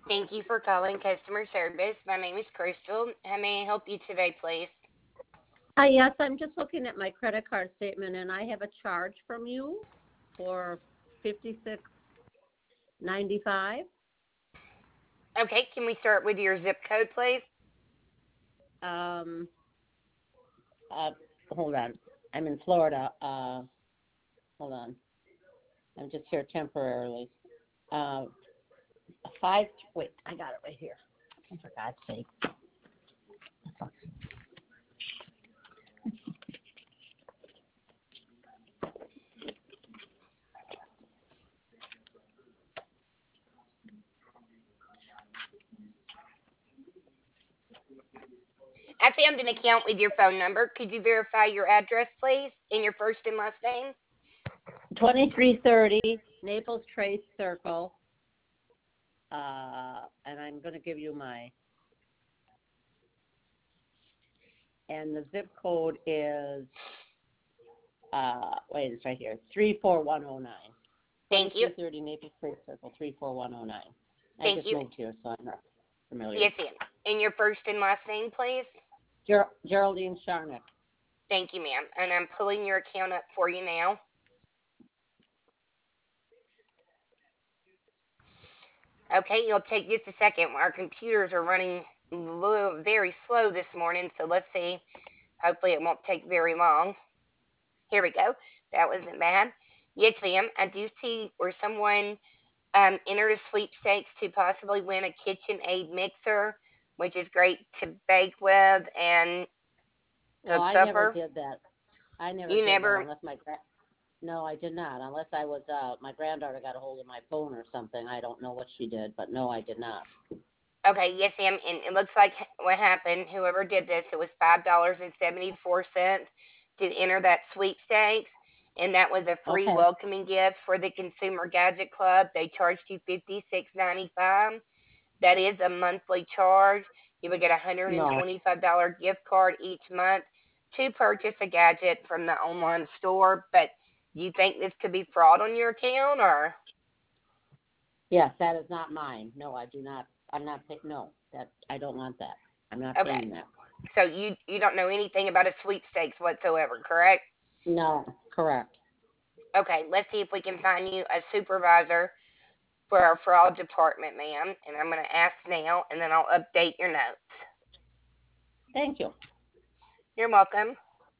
Thank you for calling customer service. My name is Crystal. How may I help you today, please? Hi, yes, I'm just looking at my credit card statement and I have a charge from you for 56.95. Okay, can we start with your zip code, please? Um, uh, hold on. I'm in Florida. Hold on. I'm just here temporarily. Uh, wait, I got it right here. Oh, for God's sake. I found an account with your phone number. Could you verify your address, please, and your first and last name? 2330 Naples Trace Circle. And I'm going to give you and the zip code is, wait, it's right here, 34109. Thank you. 2330 Naples Trace Circle, 34109. I Thank just you. moved here, so I'm not familiar. Yes, ma'am. And your first and last name, please? Geraldine Sharnick. Thank you, ma'am. And I'm pulling your account up for you now. Okay, it'll take just a second. Our computers are running very slow this morning, so let's see. Hopefully, it won't take very long. Here we go. That wasn't bad. Yes, ma'am. I do see where someone entered a sweepstakes to possibly win a KitchenAid mixer, which is great to bake with and No, cook I never supper. did that. I never You did that never. unless no, I did not. Unless I was, my granddaughter got a hold of my phone or something. I don't know what she did, but no, I did not. Okay, yes, ma'am. And it looks like what happened, whoever did this, it was $5.74 to enter that sweepstakes. And that was a free Okay. welcoming gift for the Consumer Gadget Club. They charged you $56.95. That is a monthly charge. You would get a No. $125 gift card each month to purchase a gadget from the online store. But do you think this could be fraud on your account or? Yes, that is not mine. No, I do not. I'm not paying. No, I don't want that. I'm not Okay. paying that. So you don't know anything about a sweepstakes whatsoever, correct? No, correct. Okay, let's see if we can find you a supervisor for our fraud department, ma'am. And I'm going to ask now, and then I'll update your notes. Thank you. You're welcome.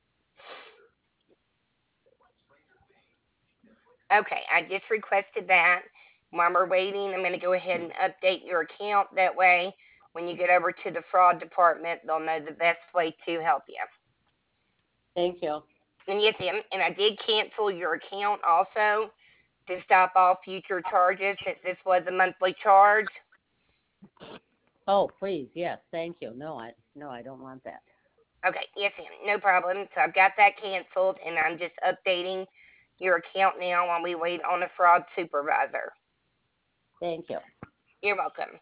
Okay, I just requested that. While we're waiting, I'm going to go ahead and update your account. That way, when you get over to the fraud department, they'll know the best way to help you. Thank you. And yes, ma'am, and I did cancel your account also to stop all future charges since this was a monthly charge. Oh, please, yes, thank you. No, I don't want that. Okay, yes, ma'am, no problem. So I've got that canceled, and I'm just updating your account now while we wait on a fraud supervisor. Thank you. You're welcome.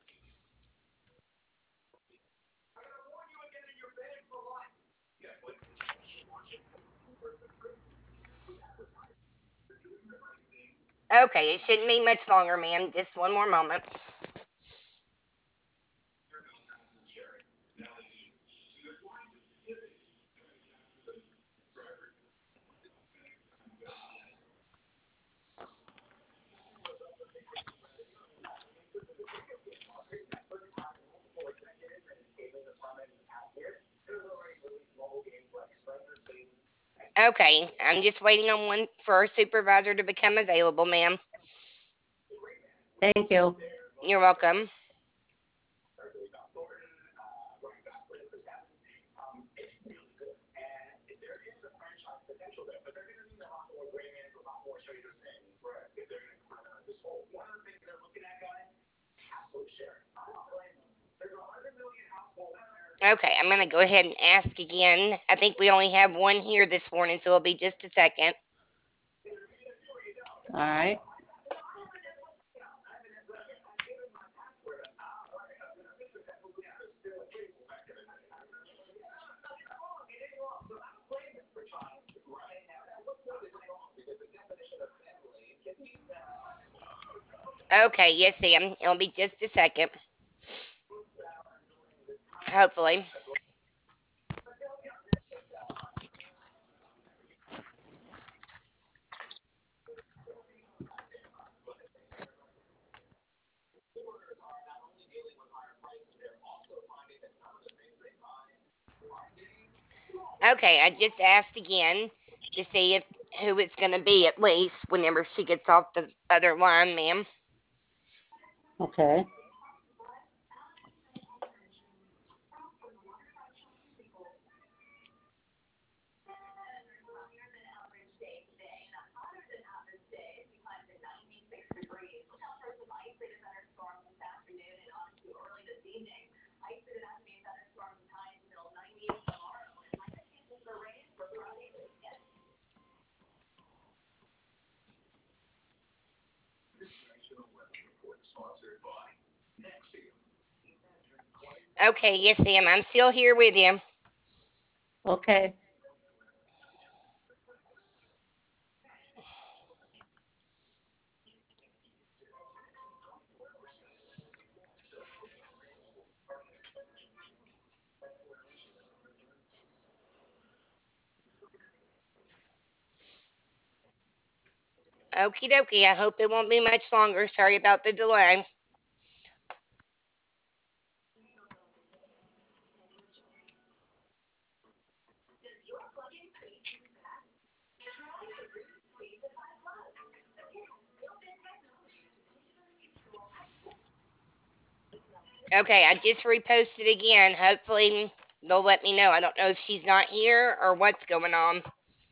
Okay, it shouldn't be much longer, ma'am. Just one more moment. Okay, I'm just waiting on one for our supervisor to become available, ma'am. Thank you. You're welcome. Okay, I'm gonna go ahead and ask again. I think we only have one here this morning, so it'll be just a second. All right. Okay, yes, ma'am. It'll be just a second. Hopefully. Okay, I just asked again to see if who it's going to be at least whenever she gets off the other line, ma'am. Okay. Okay, yes, ma'am. I'm still here with you. Okay. Okie dokie. I hope it won't be much longer. Sorry about the delay. Okay, I just reposted again. Hopefully they'll let me know. I don't know if she's not here or what's going on.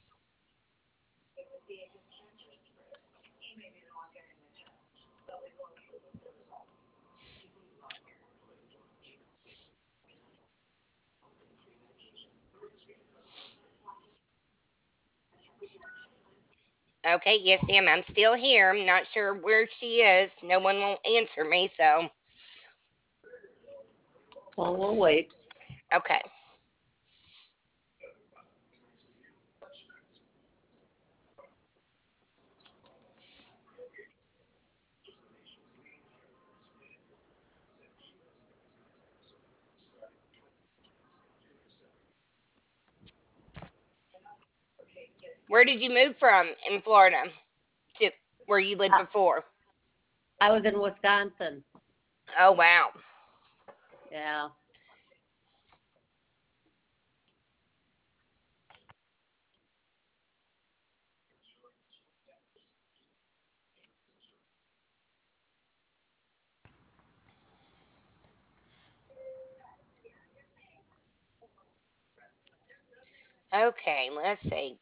Okay, yes, ma'am. I'm still here. I'm not sure where she is. No one won't answer me, so Well, we'll wait. okay. Where did you move from in Florida to where you lived I, before? I was in Wisconsin. Oh wow. Yeah. Okay, let's see.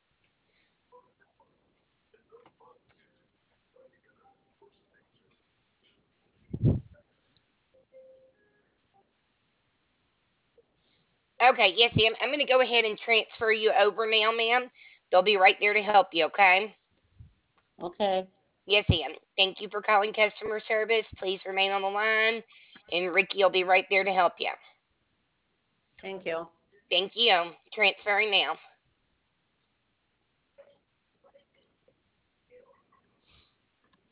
Okay, yes, ma'am. I'm going to go ahead and transfer you over now, ma'am. They'll be right there to help you, okay? Okay. Yes, ma'am. Thank you for calling customer service. Please remain on the line, and Ricky will be right there to help you. Thank you. Thank you. Transferring now.